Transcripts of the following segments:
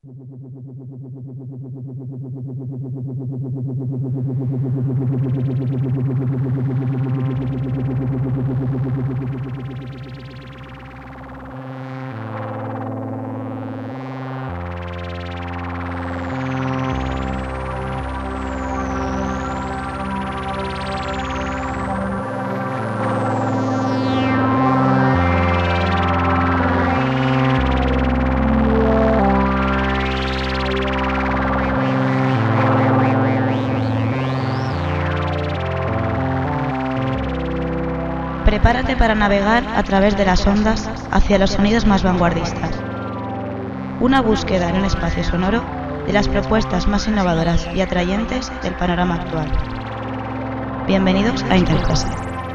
Prepárate para navegar a través de las ondas hacia los sonidos más vanguardistas. Una búsqueda en un espacio sonoro de las propuestas más innovadoras y atrayentes del panorama actual. Bienvenidos a Interfase.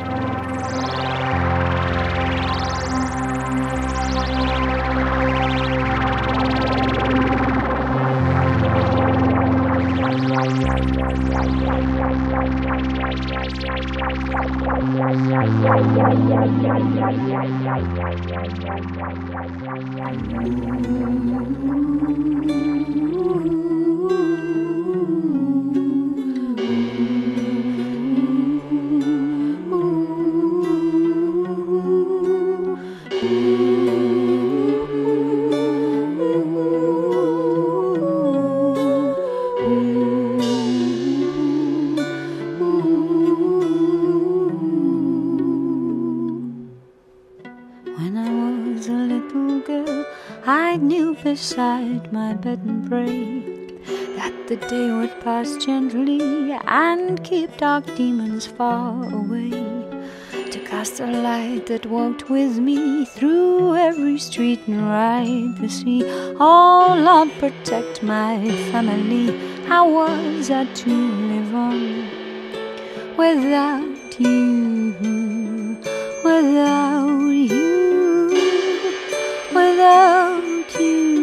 Beside my bed and prayed that the day would pass gently and keep dark demons far away, to cast a light that walked with me through every street and ride the sea. Oh Lord, protect my family. How was I to live on without you, without you, without you?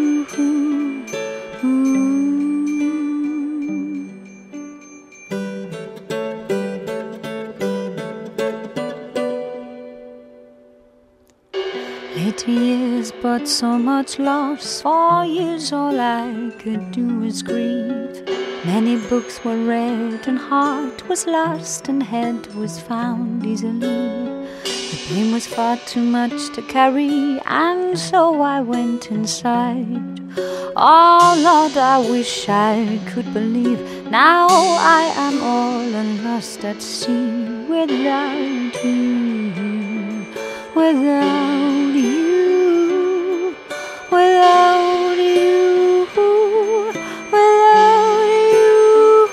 Later years brought so much loss. 4 years all I could do was grieve. Many books were read and heart was lost and head was found easily. The pain was far too much to carry, and so I went inside. Oh Lord, I wish I could believe. Now I am all and lost at sea, without you, without you, without you, without you,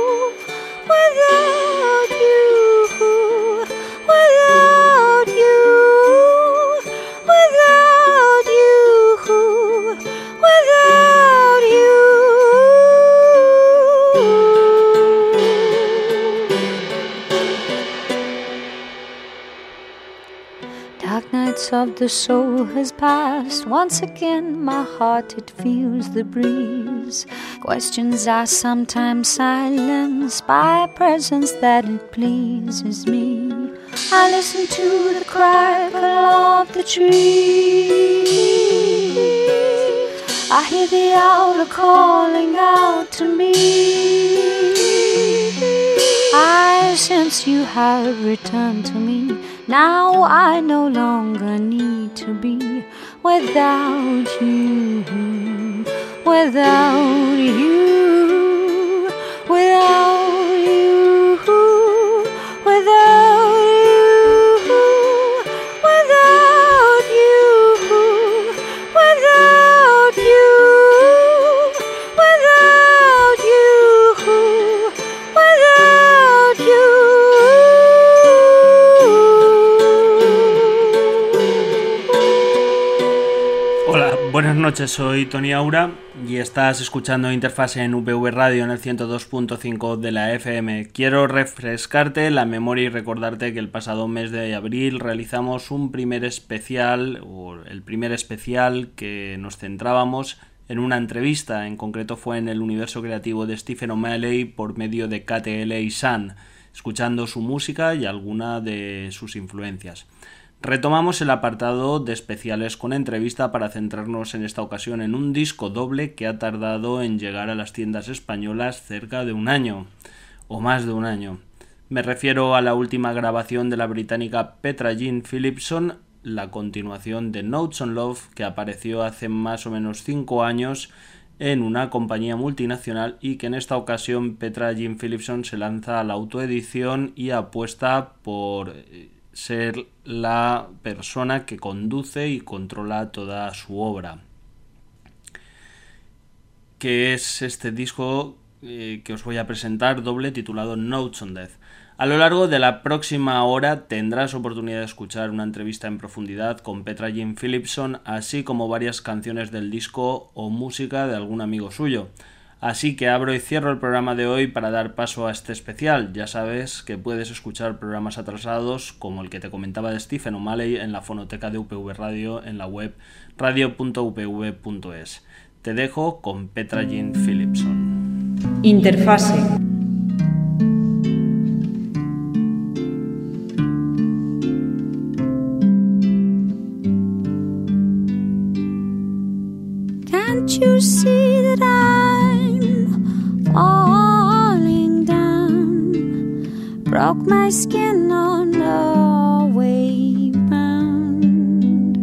without you, without you, without you, without you. Dark nights of the soul has passed. Once again my heart it feels the breeze. Questions are sometimes silenced by a presence that it pleases me. I listen to the crackle of the trees. I hear the owl calling out to me. I sense you have returned to me. Now I no longer need to be without you, without you, without you, without you, without you, without you, without you, without you. Buenas noches, soy Tony Aura y estás escuchando Interfase en VV Radio en el 102.5 de la FM. Quiero refrescarte la memoria y recordarte que el pasado mes de abril realizamos un primer especial, o el primer especial que nos centrábamos en una entrevista. En concreto fue en el universo creativo de Stephen O'Malley por medio de KTL y Sun, escuchando su música y alguna de sus influencias. Retomamos el apartado de especiales con entrevista para centrarnos en esta ocasión en un disco doble que ha tardado en llegar a las tiendas españolas cerca de un año, o más de un año. Me refiero a la última grabación de la británica Petra Jean Philipson, la continuación de Notes on Love, que apareció hace más o menos 5 años en una compañía multinacional y que en esta ocasión Petra Jean Philipson se lanza a la autoedición y apuesta por ser la persona que conduce y controla toda su obra. Que es este disco que os voy a presentar doble titulado Notes on Death. A lo largo de la próxima hora tendrás oportunidad de escuchar una entrevista en profundidad con Petra Jean Philipson, así como varias canciones del disco o música de algún amigo suyo. Así que abro y cierro el programa de hoy para dar paso a este especial. Ya sabes que puedes escuchar programas atrasados como el que te comentaba de Stephen O'Malley en la fonoteca de UPV Radio en la web radio.upv.es. Te dejo con Petra Jean Philipson. Interfase. Can't you see that I'm falling down? Broke my skin on the way round.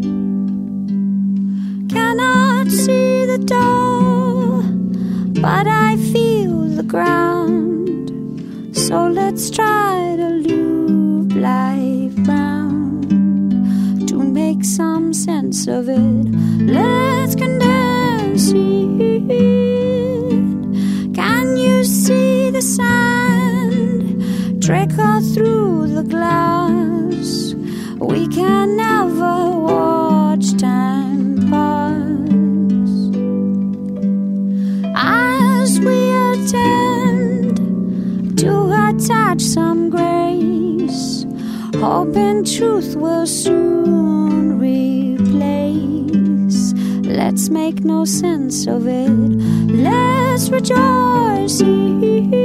Cannot see the door, but I feel the ground. So let's try to loop life round to make some sense of it. Let's condense it. Can you see the sand trickle through the glass? We can never watch time pass as we attempt to attach some grace, hoping truth will soon replace. Let's make no sense of it. Let's rejoice it.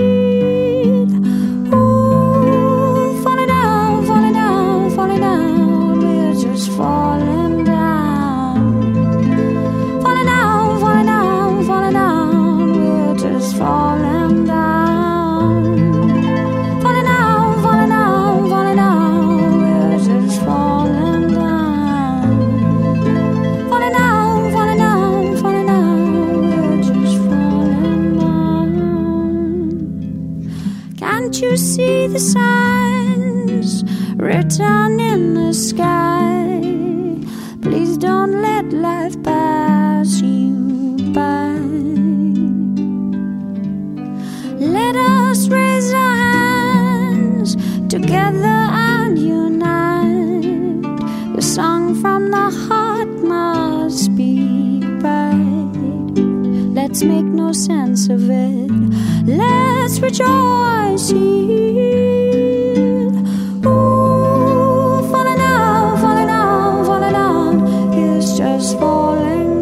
Ooh, falling down, falling down, falling down. We're just falling down. Falling down, falling down, falling down. We're just falling down. Falling down, falling down, falling down. We're just falling down. Falling down, falling down, falling down. We're just falling down. Can't you see the signs written in the sky? Please don't let life pass you by. Let us raise our hands together and unite. The song from the heart must be right. Let's make no sense of it. Let's rejoice it. Ooh, falling down, falling down, falling down. It's just falling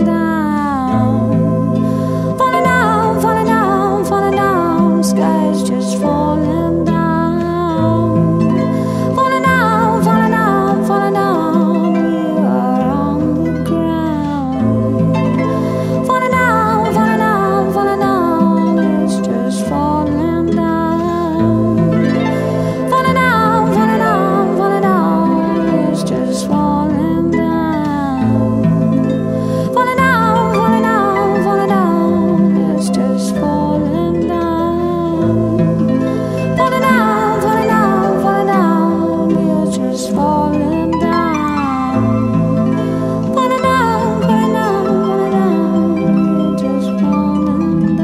down. Falling down, falling down, falling down. Sky's just falling down. Falling down, falling down, falling down. We are on the ground. Falling down, falling down, falling down. It's just falling down. Falling down, falling down, falling down. It's just falling down. Falling down, falling down, falling down. It's just falling down. Falling down, falling down, falling down. We're just falling down. Falling down, falling down, falling down. We're just falling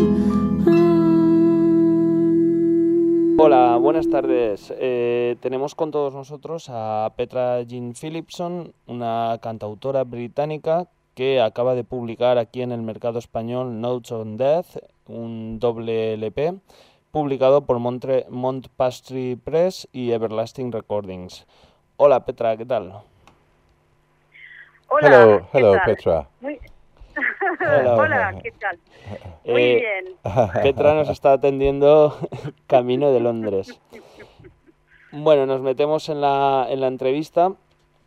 down. Hola, buenas tardes. Tenemos con todos nosotros a Petra Jean Philipson, una cantautora británica que acaba de publicar aquí en el mercado español Notes on Death, un doble LP, publicado por Montpastry Press y Everlasting Recordings. Hola Petra, ¿qué tal? Hola, Hello, ¿qué tal? Petra. Hola, ¿qué tal? Muy bien. Petra nos está atendiendo camino de Londres. Bueno, nos metemos en la entrevista.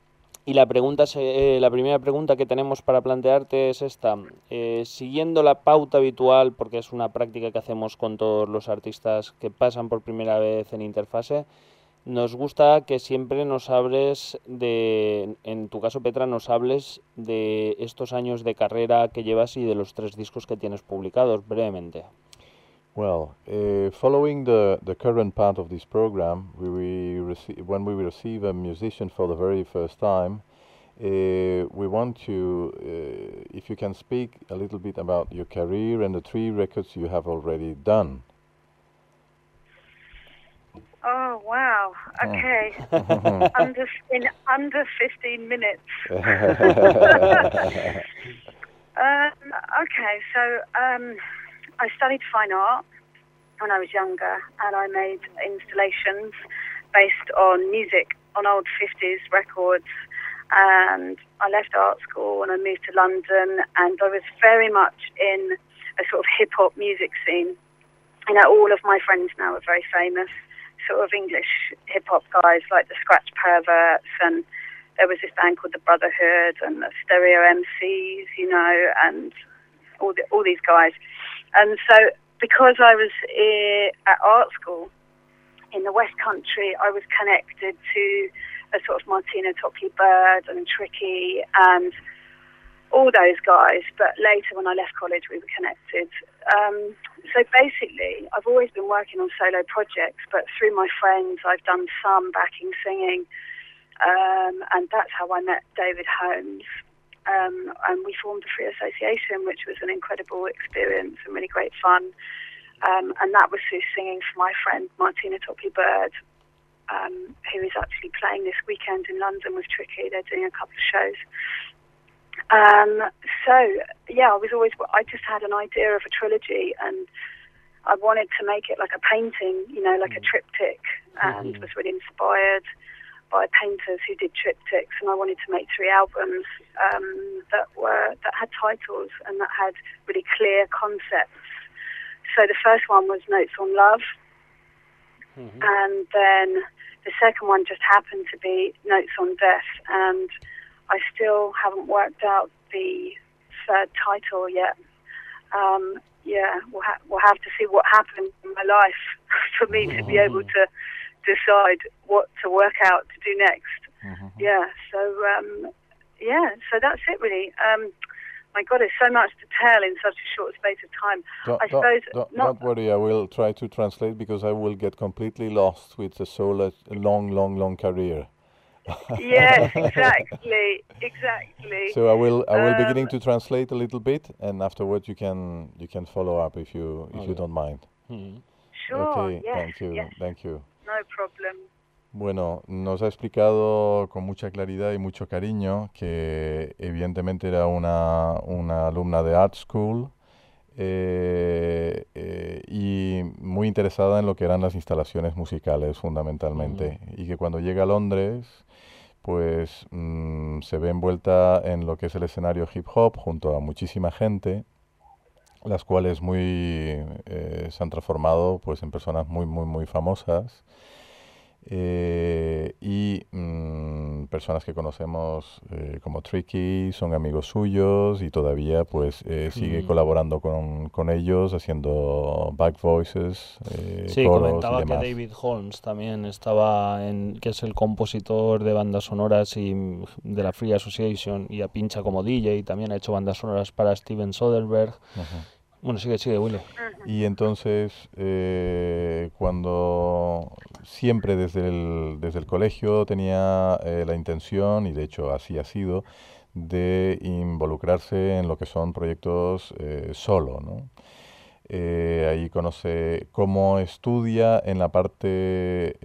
Y la primera pregunta que tenemos para plantearte es esta. Siguiendo la pauta habitual, porque es una práctica que hacemos con todos los artistas que pasan por primera vez en Interfase, nos gusta que siempre nos hables en tu caso, Petra, nos hables de estos años de carrera que llevas y de los 3 discos que tienes publicados, brevemente. Well, following the current part of this program, when we receive a musician for the very first time, we want to, if you can speak a little bit about your career and the 3 records you have already done. Oh, wow. Okay. in under 15 minutes. Okay, so I studied fine art when I was younger, and I made installations based on music, on old 50s records. And I left art school and I moved to London, and I was very much in a sort of hip-hop music scene. You know, all of my friends now are very famous, sort of English hip-hop guys like the Scratch Perverts, and there was this band called the Brotherhood and the Stereo MCs, you know, and all these guys. And so because I was at art school in the West Country, I was connected to a sort of Martina Topley Bird and Tricky and all those guys. But later when I left college, we were connected. So basically, I've always been working on solo projects, but through my friends, I've done some backing singing. And that's how I met David Holmes. And we formed a free association, which was an incredible experience and really great fun. And that was through singing for my friend Martina Topley Bird, who is actually playing this weekend in London with Tricky. They're doing a couple of shows. So yeah, I just had an idea of a trilogy, and I wanted to make it like a painting, you know, like a triptych, and was really inspired by painters who did triptychs, and I wanted to make 3 albums that had titles and that had really clear concepts. So the first one was Notes on Love, and then the second one just happened to be Notes on Death, and I still haven't worked out the third title yet. Yeah, we'll have to see what happens in my life for me to be able to decide what to work out to do next. Yeah, so that's it really. My God, there's so much to tell in such a short space of time. Don't worry, I will try to translate, because I will get completely lost with the so long career. Yes, exactly. So I will beginning to translate a little bit, and afterwards you can follow up if you don't mind. Sure. Okay, yes, thank you. No problem. Bueno, nos ha explicado con mucha claridad y mucho cariño que evidentemente era una alumna de Art School y muy interesada en lo que eran las instalaciones musicales fundamentalmente, y que cuando llega a Londres pues se ve envuelta en lo que es el escenario hip hop junto a muchísima gente, las cuales se han transformado pues en personas muy famosas. Y personas que conocemos como Tricky son amigos suyos, y todavía pues sigue colaborando con ellos haciendo back voices, sí, coros comentaba y demás. que David Holmes también estaba que es el compositor de bandas sonoras y de la Free Association, y pincha como DJ, y también ha hecho bandas sonoras para Steven Soderbergh. Bueno, sigue, Willy. Y entonces, cuando siempre desde el colegio tenía la intención, y de hecho así ha sido, de involucrarse en lo que son proyectos solo, ¿no? Ahí conoce cómo estudia en la parte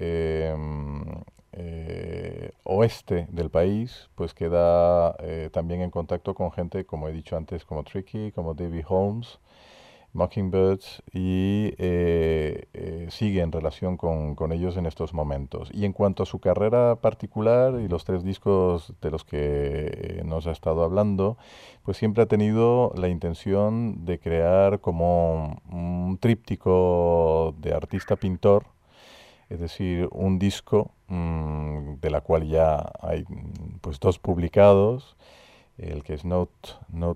oeste del país, pues queda también en contacto con gente, como he dicho antes, como Tricky, como David Holmes, Mockingbirds, y sigue en relación con ellos en estos momentos. Y en cuanto a su carrera particular y los 3 discos de los que nos ha estado hablando, pues siempre ha tenido la intención de crear como un tríptico de artista-pintor, es decir, un disco de la cual ya hay pues 2 publicados, el que es Notes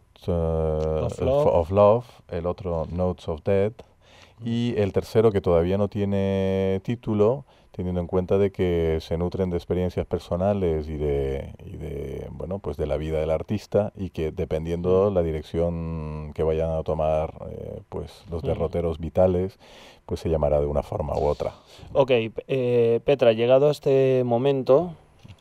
of Love, el otro Notes of Death, y el tercero que todavía no tiene título, teniendo en cuenta de que se nutren de experiencias personales y de bueno, pues de la vida del artista, y que dependiendo la dirección que vayan a tomar pues los derroteros vitales, pues se llamará de una forma u otra. Ok, Petra, llegado a este momento,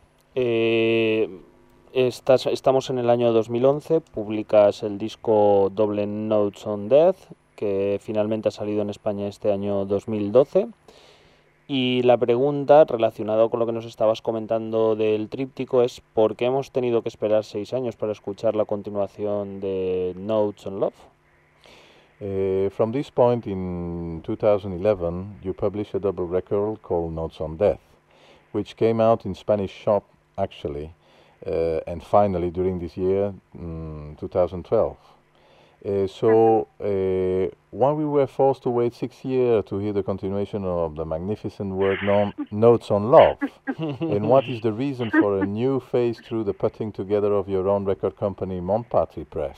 estamos en el año 2011, publicas el disco doble Notes on Death, que finalmente ha salido en España este año 2012. Y la pregunta relacionada con lo que nos estabas comentando del tríptico es ¿por qué hemos tenido que esperar 6 años para escuchar la continuación de Notes on Love? From this point in 2011, you published a double record called Notes on Death, which came out in Spanish shop actually, and finally during this year, 2012. So when we were forced to wait 6 years to hear the continuation of the magnificent work Notes on Love, and what is the reason for a new phase through the putting together of your own record company, Montparty Press?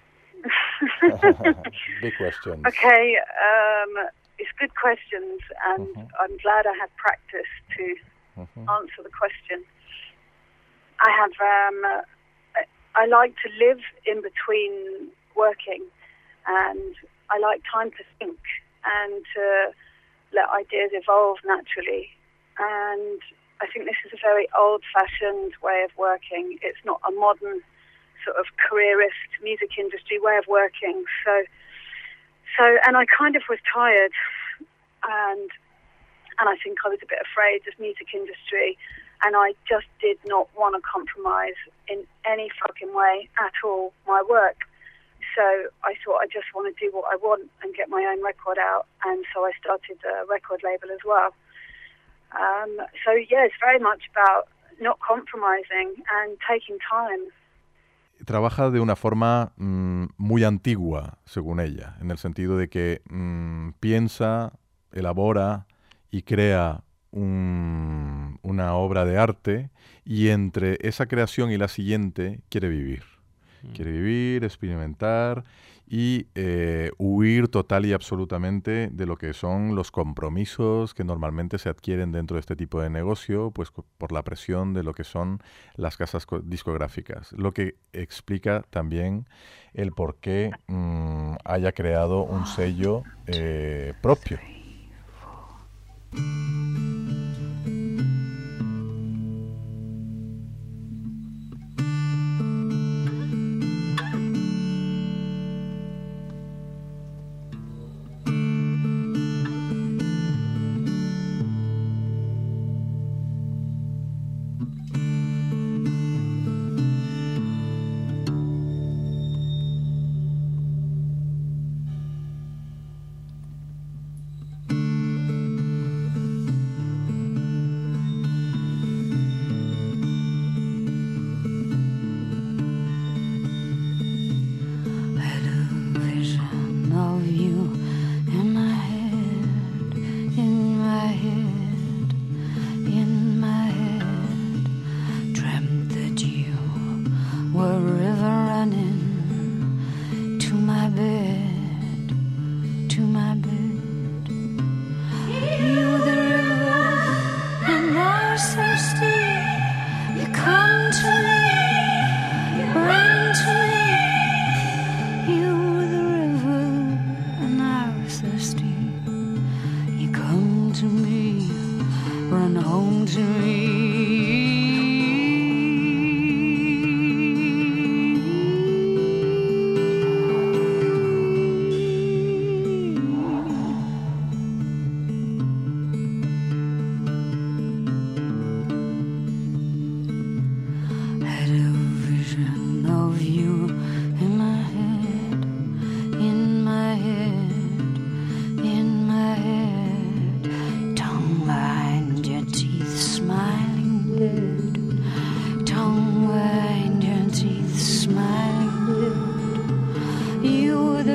Big questions. Okay, it's good questions, and I'm glad I had practice to answer the question. I like to live in between working, and I like time to think and to let ideas evolve naturally, and I think this is a very old-fashioned way of working. It's not a modern sort of careerist music industry way of working. So and I kind of was tired, and I think I was a bit afraid of music industry, and I just did not want to compromise in any fucking way at all my work. So I thought I just want to do what I want and get my own record out, and so I started a record label as well. So yeah, it's very much about not compromising and taking time. Trabaja de una forma muy antigua, según ella, en el sentido de que piensa, elabora y crea una obra de arte, y entre esa creación y la siguiente quiere vivir. Quiere vivir, experimentar y huir total y absolutamente de lo que son los compromisos que normalmente se adquieren dentro de este tipo de negocio, pues por la presión de lo que son las casas discográficas. Lo que explica también el por qué haya creado un sello propio.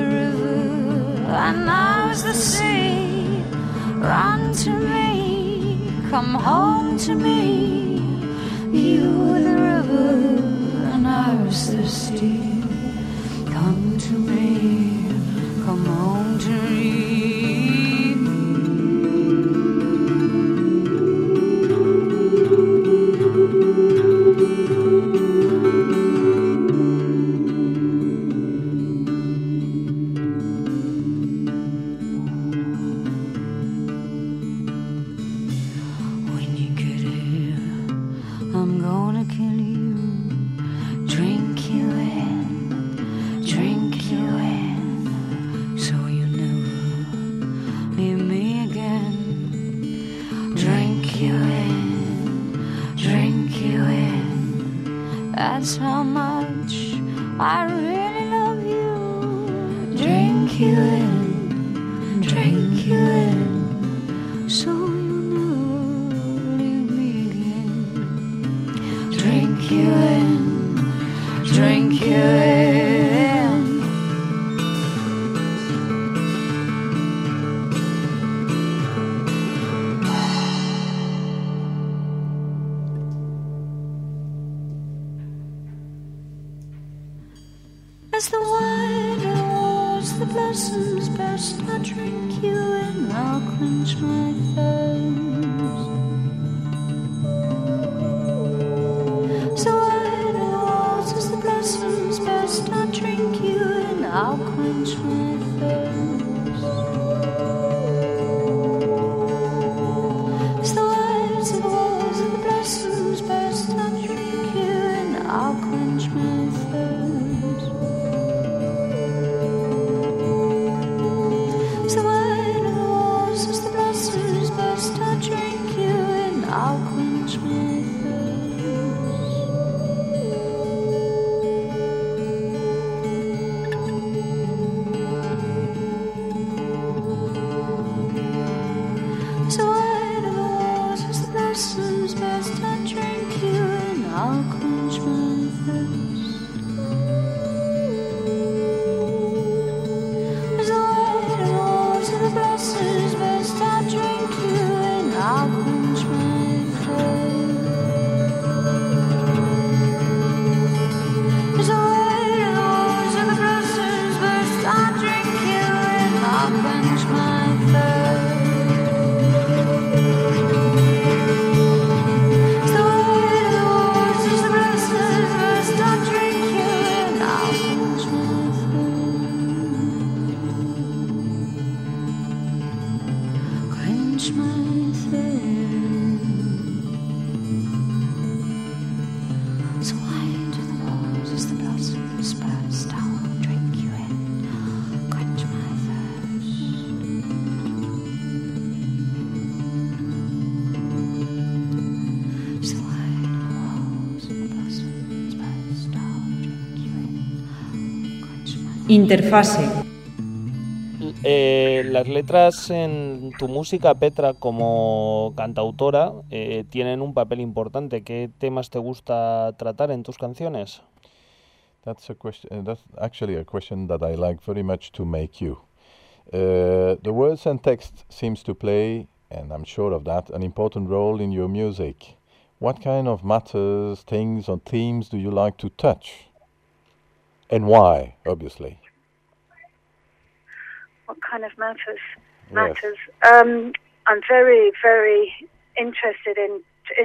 And now's the sea, run to me, come home to me. You were the river and I was the sea. Come to me, come home to me. That's how much I really love you. Drink you in, drink you in, so you'll never leave me again. Drink you in, drink you in. As the wine awards the blossoms burst, I drink you in, I'll quench my thirst. As the wine awards as the blossoms burst, I drink you in, I'll quench my thirst. As the wine awards as the blossoms burst, I drink you in, I'll quench my thirst. I'll quench my thirst. So wide of the walls as the blossoms burst, I drink you and I'll quench my thirst. So wide of the walls as the blossoms burst, I drink you and I'll quench my Interfase. Las letras en tu música, Petra, como cantautora, tienen un papel importante. ¿Qué temas te gusta tratar en tus canciones? That's a question. That's actually a question that I like very much to make you. The words and text seems to play, and I'm sure of that, an important role in your music. What kind of matters, things, or themes do you like to touch? And why, obviously? What kind of matters? Yes. I'm very, very interested in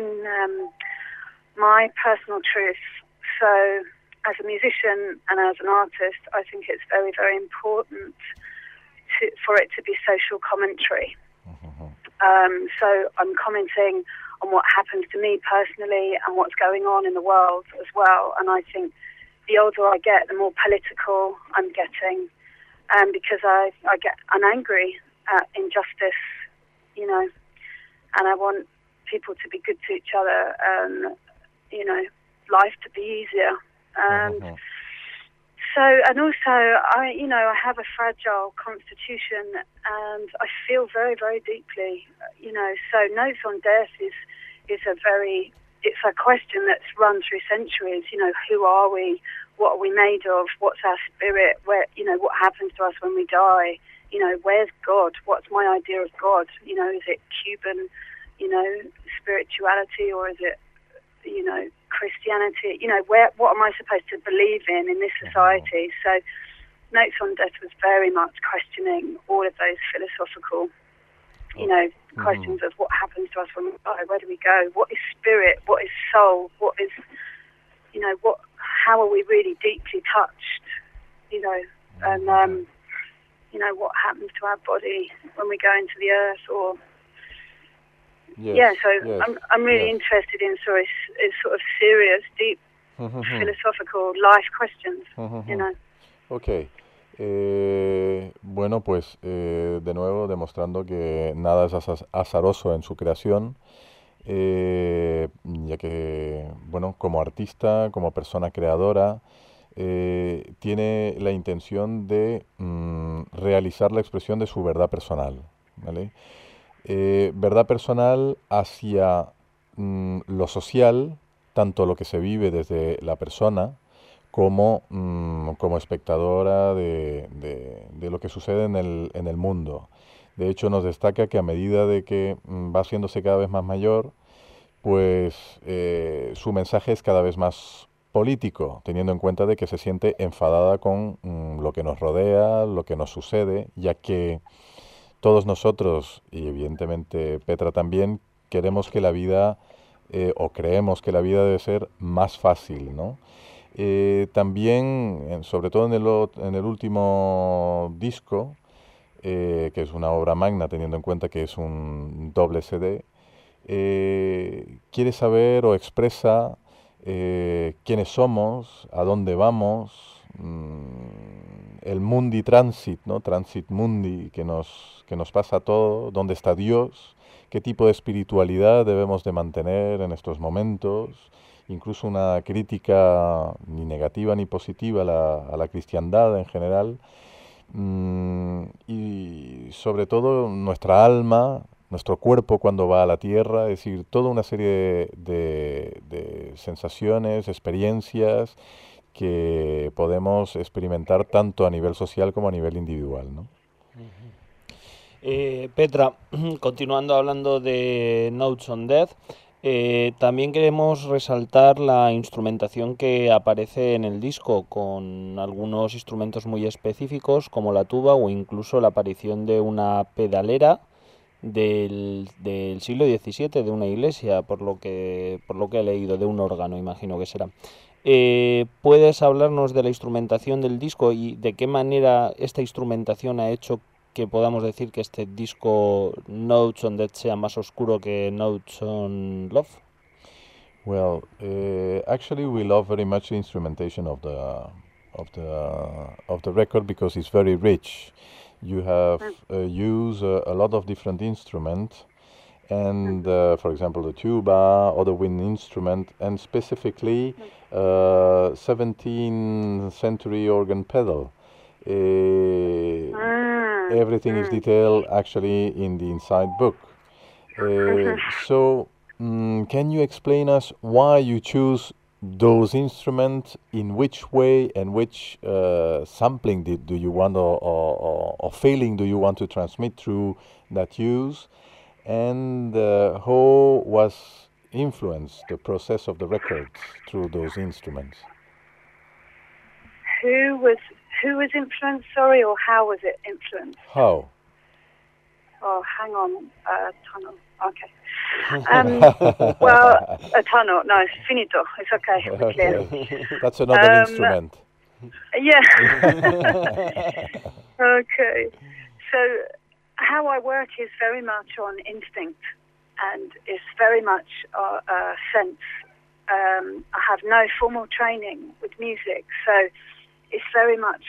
my personal truth. So, as a musician and as an artist, I think it's very, very important for it to be social commentary. Mm-hmm. So I'm commenting on what happens to me personally and what's going on in the world as well. And I think the older I get, the more political I'm getting, because I'm angry at injustice, you know, and I want people to be good to each other, you know, life to be easier. Mm-hmm. So, and also, I have a fragile constitution, and I feel very, very deeply, you know. So, Notes on Death is it's a question that's run through centuries. You know, who are we? What are we made of? What's our spirit? Where, you know, what happens to us when we die? You know, where's God? What's my idea of God? You know, is it Cuban? spirituality, or is it, Christianity? What am I supposed to believe in this society? So Notes on Death was very much questioning all of those philosophical, questions of what happens to us when we die, where do we go, what is spirit, what is soul, what is, how are we really deeply touched, and what happens to our body when we go into the earth, or I'm really interested in sort of serious, deep, philosophical life questions, Okay. Bueno, pues de nuevo demostrando que nada es azaroso en su creación, ya que, bueno, como artista, como persona creadora, tiene la intención de realizar la expresión de su verdad personal, ¿vale? Verdad personal hacia lo social, tanto lo que se vive desde la persona como espectadora de lo que sucede en el mundo. De hecho, nos destaca que a medida de que va haciéndose cada vez más mayor, pues su mensaje es cada vez más político, teniendo en cuenta de que se siente enfadada con lo que nos rodea, lo que nos sucede, ya que todos nosotros, y evidentemente Petra también, queremos que la vida, o creemos que la vida debe ser más fácil, ¿no? También, sobre todo en el último disco, que es una obra magna, teniendo en cuenta que es un doble CD, quiere saber o expresa quiénes somos, a dónde vamos, el mundi transit, ¿no? Transit mundi, que nos pasa todo, dónde está Dios, qué tipo de espiritualidad debemos de mantener en estos momentos, incluso una crítica ni negativa ni positiva a la cristiandad en general, y sobre todo nuestra alma, nuestro cuerpo cuando va a la tierra, es decir, toda una serie de sensaciones, experiencias que podemos experimentar tanto a nivel social como a nivel individual, ¿no? Petra, continuando hablando de Notes on Death, también queremos resaltar la instrumentación que aparece en el disco, con algunos instrumentos muy específicos como la tuba o incluso la aparición de una pedalera del siglo XVII, de una iglesia, por lo que he leído, de un órgano, imagino que será. ¿Puedes hablarnos de la instrumentación del disco y de qué manera esta instrumentación ha hecho que podamos decir que este disco Notes on Death sea más oscuro que Notes on Love? Well, actually, we love very much the instrumentation of the record because it's very rich. You have used a lot of different instruments, and for example, the tuba or the wind instrument, and specifically 17th century organ pedal. Everything is detailed actually in the inside book. So, can you explain us why you choose those instruments, in which way and which sampling do you want or feeling do you want to transmit through that use, and how was influenced the process of the records through those instruments? Who was influenced, sorry, or how was it influenced? How? Oh, hang on, tunnel. Okay. Well, a tunnel. No, it's finito. It's okay. We're clear. That's another instrument. Yeah. Okay. So how I work is very much on instinct, and it's very much sense. I have no formal training with music, so it's very much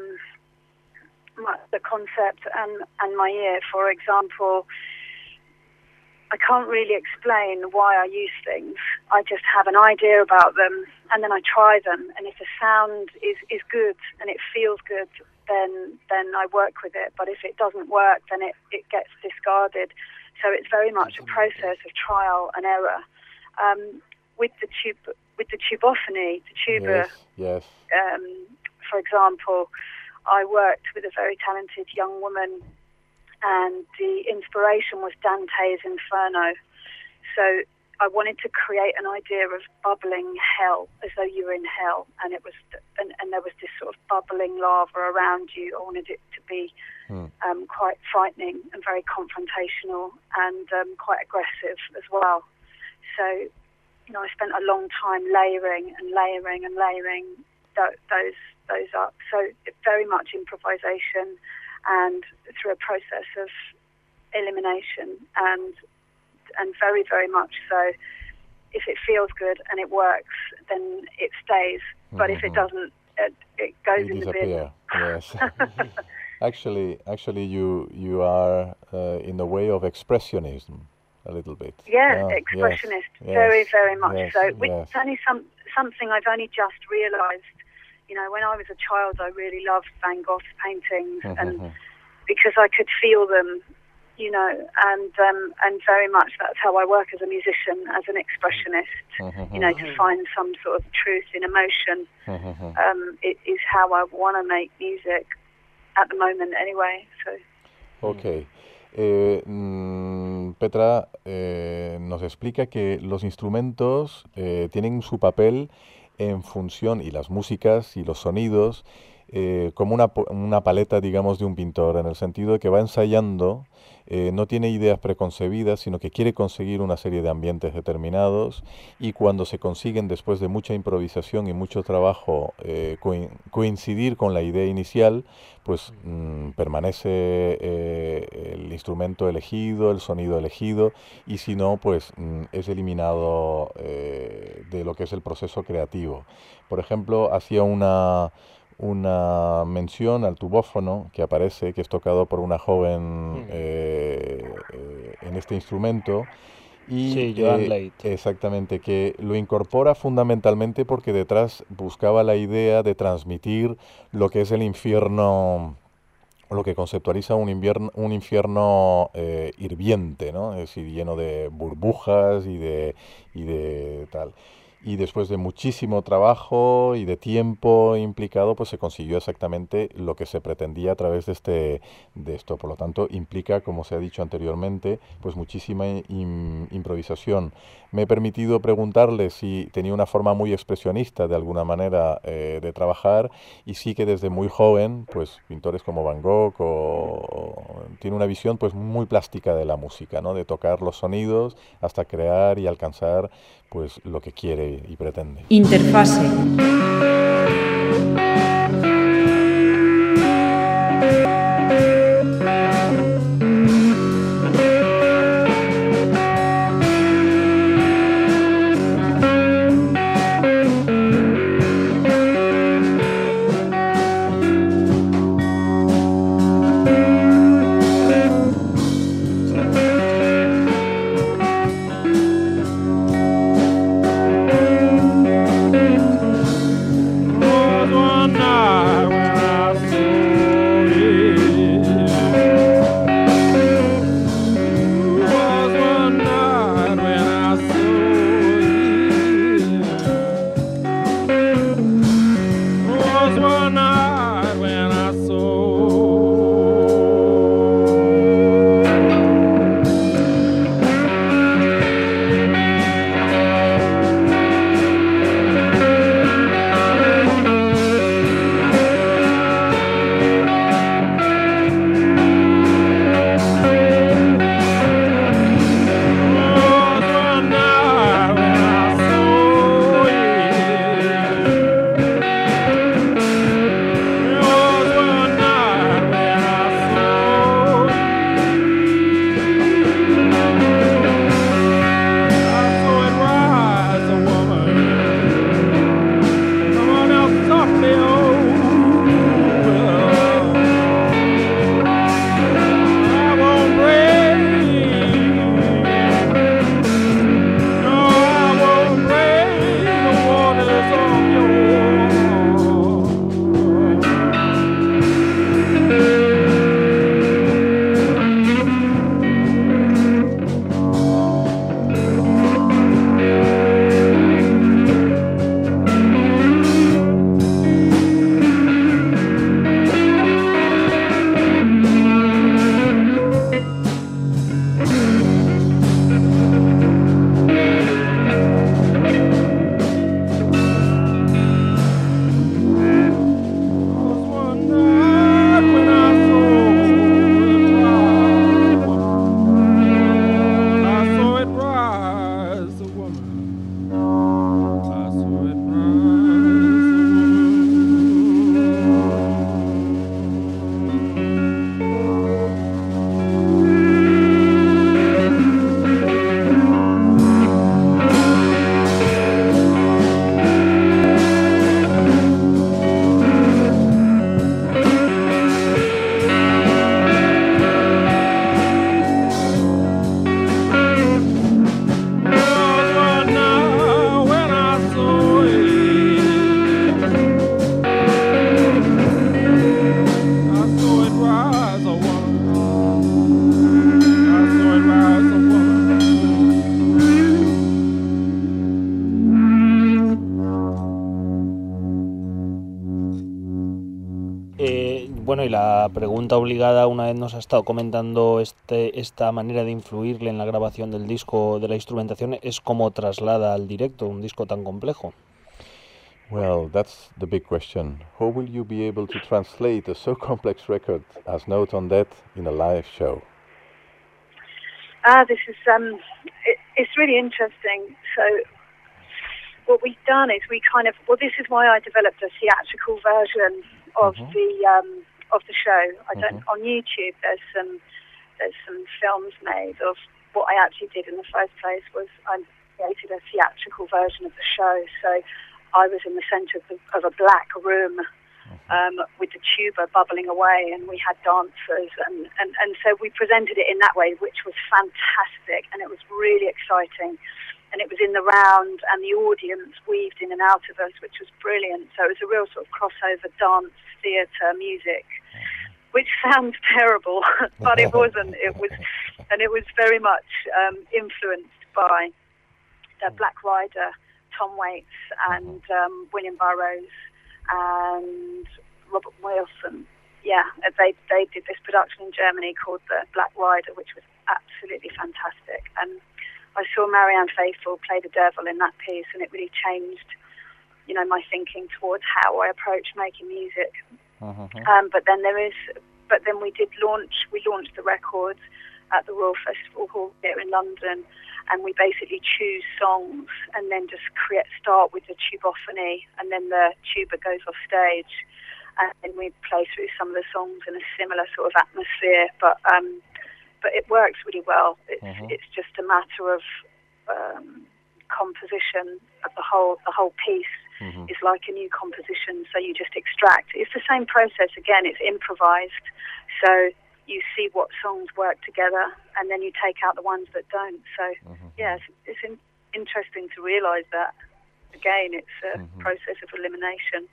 the concept and my ear. For example, I can't really explain why I use things. I just have an idea about them, and then I try them. And if the sound is good and it feels good, then I work with it. But if it doesn't work, then it gets discarded. So it's very much a process of trial and error. With the tubophony, the tuba. Yes. For example, I worked with a very talented young woman, and the inspiration was Dante's Inferno. So I wanted to create an idea of bubbling hell, as though you were in hell, and it was, and there was this sort of bubbling lava around you. I wanted it to be quite frightening and very confrontational and quite aggressive as well. So, you know, I spent a long time layering those up. So very much improvisation, and through a process of elimination, and very, very much so. If it feels good and it works, then it stays. But if it doesn't, it goes in the bin. Yes. Actually, you are in the way of expressionism a little bit. Yeah, expressionist, yes, very, very much yes, so. yes. It's only something I've only just realised. You know, when I was a child, I really loved Van Gogh's paintings, and because I could feel them, you know, and very much that's how I work as a musician, as an expressionist. You know, to find some sort of truth in emotion. It is how I want to make music at the moment, anyway. So. Okay. Petra nos explica que los instrumentos tienen su papel en función, y las músicas y los sonidos, como una paleta, digamos, de un pintor, en el sentido de que va ensayando, no tiene ideas preconcebidas, sino que quiere conseguir una serie de ambientes determinados, y cuando se consiguen, después de mucha improvisación y mucho trabajo, coincidir con la idea inicial, pues permanece el instrumento elegido, el sonido elegido, y si no, pues es eliminado de lo que es el proceso creativo. Por ejemplo, hacía una mención al tubófono que aparece, que es tocado por una joven en este instrumento, y sí, Joan Leight. Exactamente, que lo incorpora fundamentalmente porque detrás buscaba la idea de transmitir lo que es el infierno, lo que conceptualiza un infierno hirviente, ¿no? Es decir, lleno de burbujas y de tal. Y después de muchísimo trabajo y de tiempo implicado, pues se consiguió exactamente lo que se pretendía a través de esto. Por lo tanto, implica, como se ha dicho anteriormente, pues muchísima improvisación. Me he permitido preguntarle si tenía una forma muy expresionista de alguna manera de trabajar, y sí que desde muy joven, pues pintores como Van Gogh tiene una visión pues muy plástica de la música, ¿no? De tocar los sonidos hasta crear y alcanzar pues lo que quiere y pretende. Interfase. One night y la pregunta obligada, una vez nos ha estado comentando esta manera de influirle en la grabación del disco, de la instrumentación, es cómo traslada al directo un disco tan complejo. Well, that's the big question. How will you be able to translate a so complex record as Note on That in a live show? This is it's really interesting. So what we've done is this is why I developed a theatrical version of the show. On YouTube there's some films made of what I actually did in the first place. Was I created a theatrical version of the show. So I was in the centre of a black room with the tuba bubbling away, and we had dancers, and so we presented it in that way, which was fantastic, and it was really exciting. And it was in the round, and the audience weaved in and out of us, which was brilliant. So it was a real sort of crossover dance, theatre, music, which sounds terrible, but it wasn't. It was very much influenced by the Black Rider, Tom Waits, and William Burroughs, and Robert Wilson. Yeah, they did this production in Germany called The Black Rider, which was absolutely fantastic. And I saw Marianne Faithfull play the devil in that piece, and it really changed, my thinking towards how I approach making music. But then we launched the records at the Royal Festival Hall here in London, and we basically choose songs and then just start with the tubophony, and then the tuba goes off stage, and then we play through some of the songs in a similar sort of atmosphere, but it works really well. It's just a matter of composition of the whole piece. Is like a new composition, so you just extract. It's the same process again. It's improvised, so you see what songs work together, and then you take out the ones that don't. So it's interesting to realise that. Again, it's a process of elimination.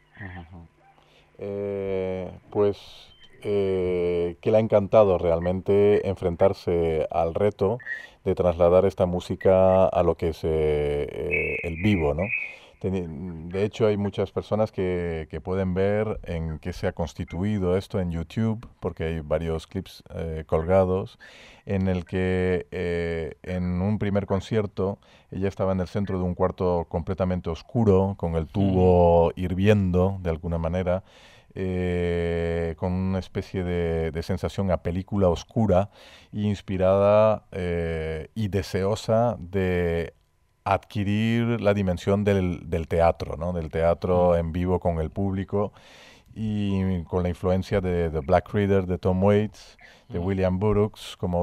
Que le ha encantado realmente enfrentarse al reto de trasladar esta música a lo que es el vivo, ¿no? De hecho, hay muchas personas que pueden ver en qué se ha constituido esto en YouTube, porque hay varios clips colgados, en el que en un primer concierto ella estaba en el centro de un cuarto completamente oscuro, con el tubo hirviendo de alguna manera, con una especie de sensación a película oscura, inspirada y deseosa de adquirir la dimensión del teatro, ¿no? Del teatro en vivo con el público, y con la influencia de The Black Reader de Tom Waits, de William Burroughs como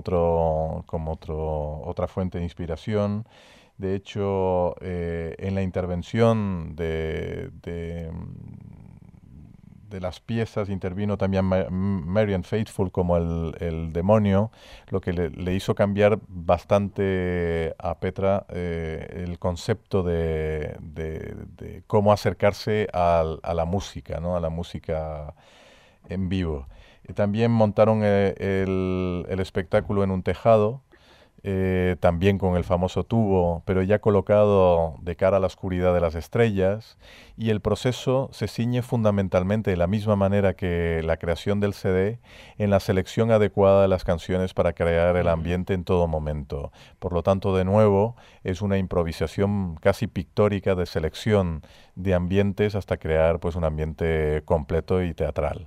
otra fuente de inspiración. De hecho, en la intervención de las piezas intervino también Marianne Faithfull como el demonio, lo que le hizo cambiar bastante a Petra el concepto de cómo acercarse a la música, ¿no? A la música en vivo. Y también montaron el espectáculo en un tejado, también con el famoso tubo, pero ya colocado de cara a la oscuridad de las estrellas, y el proceso se ciñe fundamentalmente de la misma manera que la creación del CD en la selección adecuada de las canciones para crear el ambiente en todo momento. Por lo tanto, de nuevo, es una improvisación casi pictórica de selección de ambientes hasta crear pues un ambiente completo y teatral.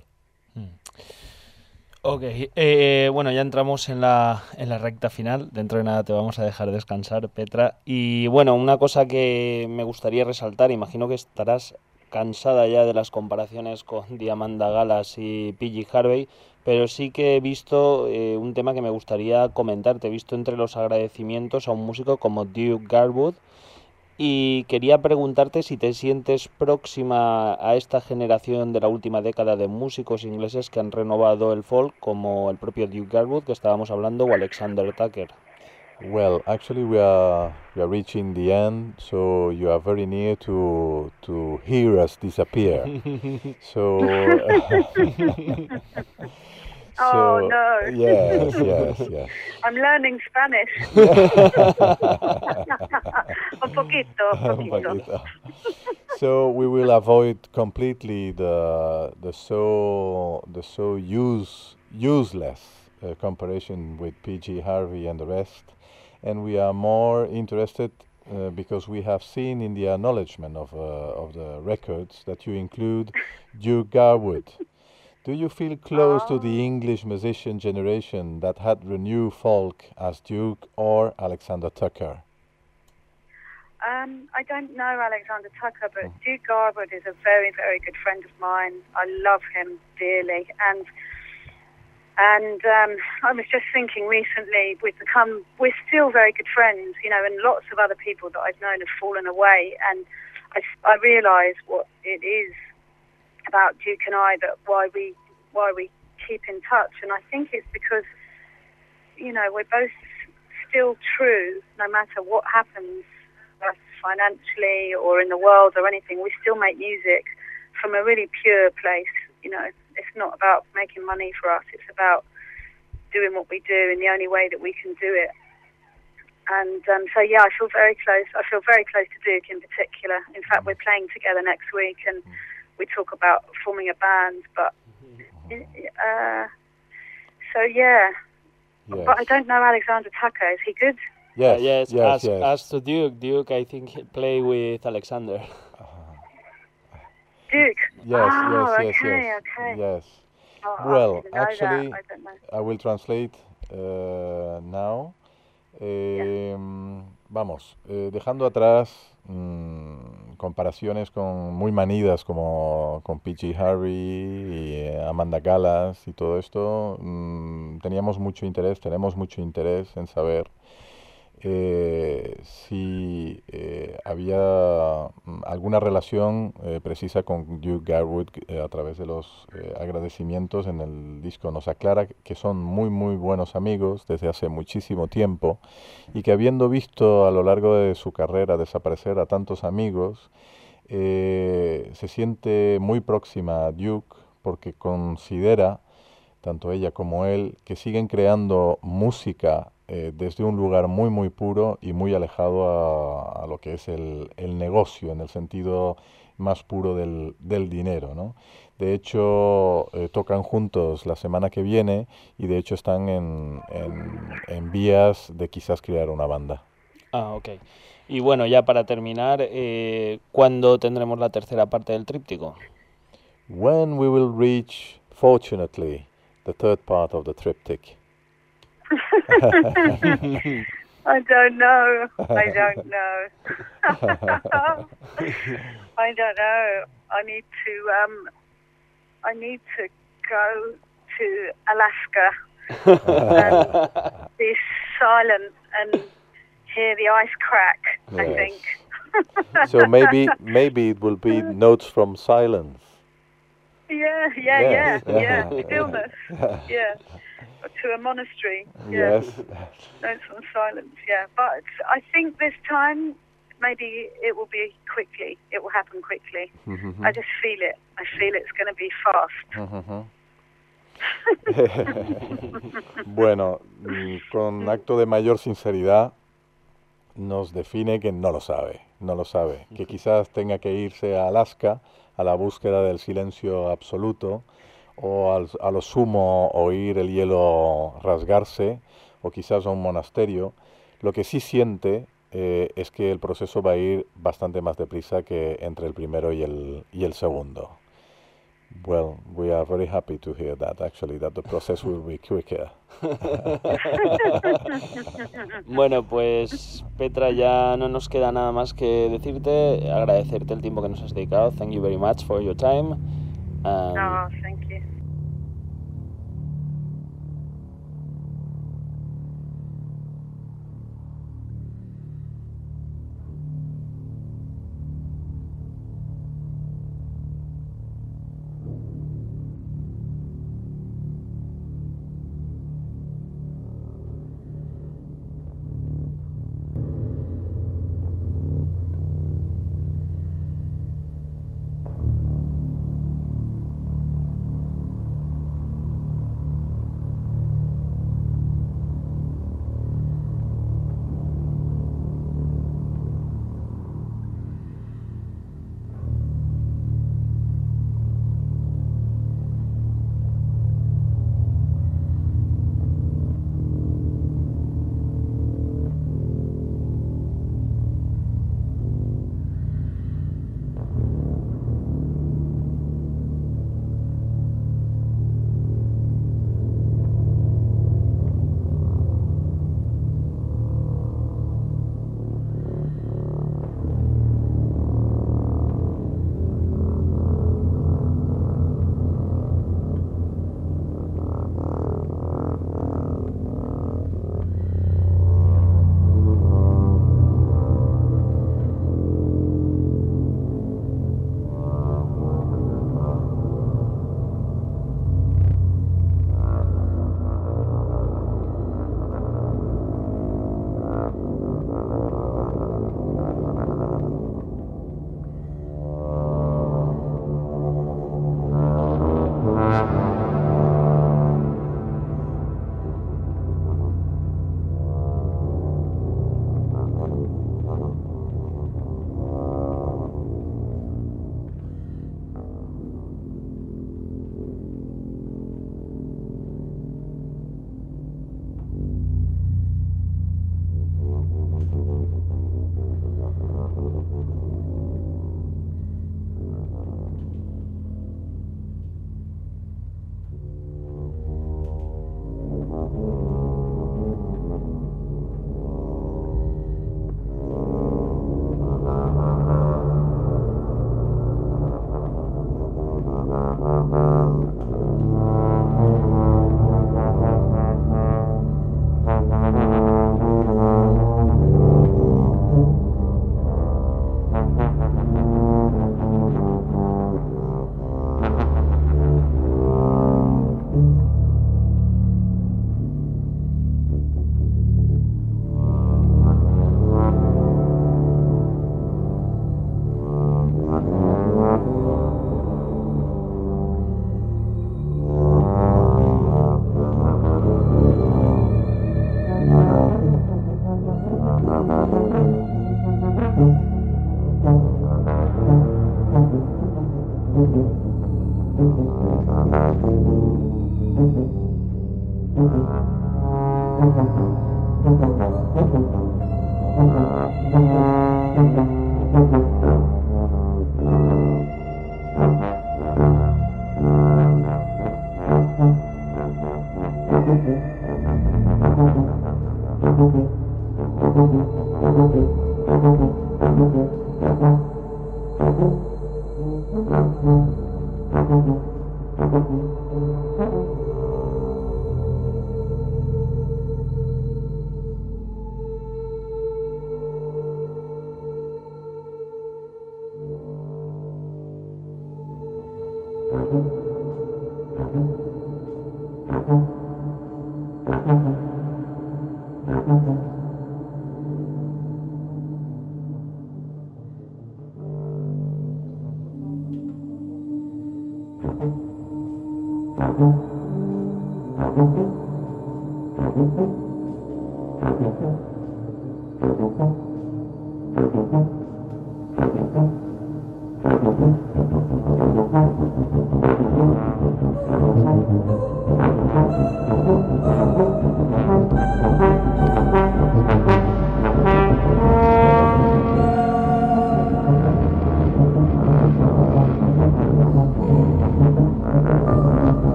Ok, bueno, ya entramos en la recta final. Dentro de nada te vamos a dejar descansar, Petra. Y bueno, una cosa que me gustaría resaltar, imagino que estarás cansada ya de las comparaciones con Diamanda Galas y PG Harvey, pero sí que he visto un tema que me gustaría comentar. Te he visto entre los agradecimientos a un músico como Duke Garwood, y quería preguntarte si te sientes próxima a esta generación de la última década de músicos ingleses que han renovado el folk, como el propio Duke Garwood que estábamos hablando, o Alexander Tucker. Well, actually we are reaching the end, so you are very near to hear us disappear. Oh, no. Yes. I'm learning Spanish. Un poquito. So we will avoid completely the so useless comparison with P.G. Harvey and the rest, and we are more interested because we have seen in the acknowledgement of the records that you include Duke Garwood. Do you feel close to the English musician generation that had renewed folk as Duke or Alexander Tucker? I don't know Alexander Tucker, but Duke Garwood is a very, very good friend of mine. I love him dearly, and I was just thinking recently, we're still very good friends, you know, and lots of other people that I've known have fallen away, and I realise what it is about Duke and I, that why we keep in touch, and I think it's because, you know, we're both still true, no matter what happens financially or in the world or anything. We still make music from a really pure place, you know. It's not about making money for us, it's about doing what we do in the only way that we can do it. And so yeah, I feel very close to Duke in particular. In fact, we're playing together next week, and we talk about forming a band, but so yeah. Yes. But I don't know Alexander Tucker. Is he good? Yes. As to Duke, I think he play with Alexander. Duke. Yes. Oh, well, actually, I will translate now. Vamos, dejando atrás comparaciones muy manidas como con P.G. Harvey y Amanda Callas y todo esto, tenemos mucho interés en saber si había alguna relación precisa con Duke Garwood a través de los agradecimientos en el disco. Nos aclara que son muy buenos amigos desde hace muchísimo tiempo y que habiendo visto a lo largo de su carrera desaparecer a tantos amigos, se siente muy próxima a Duke porque considera, tanto ella como él, que siguen creando música desde un lugar muy puro y muy alejado a lo que es el negocio, en el sentido más puro del dinero, ¿no? De hecho, tocan juntos la semana que viene y de hecho están en vías de quizás crear una banda. Ok. Y bueno, ya para terminar, ¿cuándo tendremos la tercera parte del tríptico? When we will reach, fortunately, the third part of the triptych. I don't know. I don't know. I need to go to Alaska and be silent and hear the ice crack. Yes. I think. So maybe it will be notes from silence. Yeah. Stillness. Yeah. To a monastery. Yeah. Yes. Notes on silence. Yeah. But I think this time maybe it will be quickly. It will happen quickly. Mm-hmm. I just feel it. I feel it's going to be fast. Bueno, con acto de mayor sinceridad nos define que no lo sabe, que quizás tenga que irse a Alaska a la búsqueda del silencio absoluto, o a lo sumo oír el hielo rasgarse, o quizás a un monasterio. Lo que sí siente es que el proceso va a ir bastante más deprisa que entre el primero y el segundo. Well, we are very happy to hear that, actually, that the process will be quicker. Bueno, pues Petra, ya no nos queda nada más que decirte, agradecerte el tiempo que nos has dedicado. Thank you very much for your time. Thank you.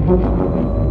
Thank you.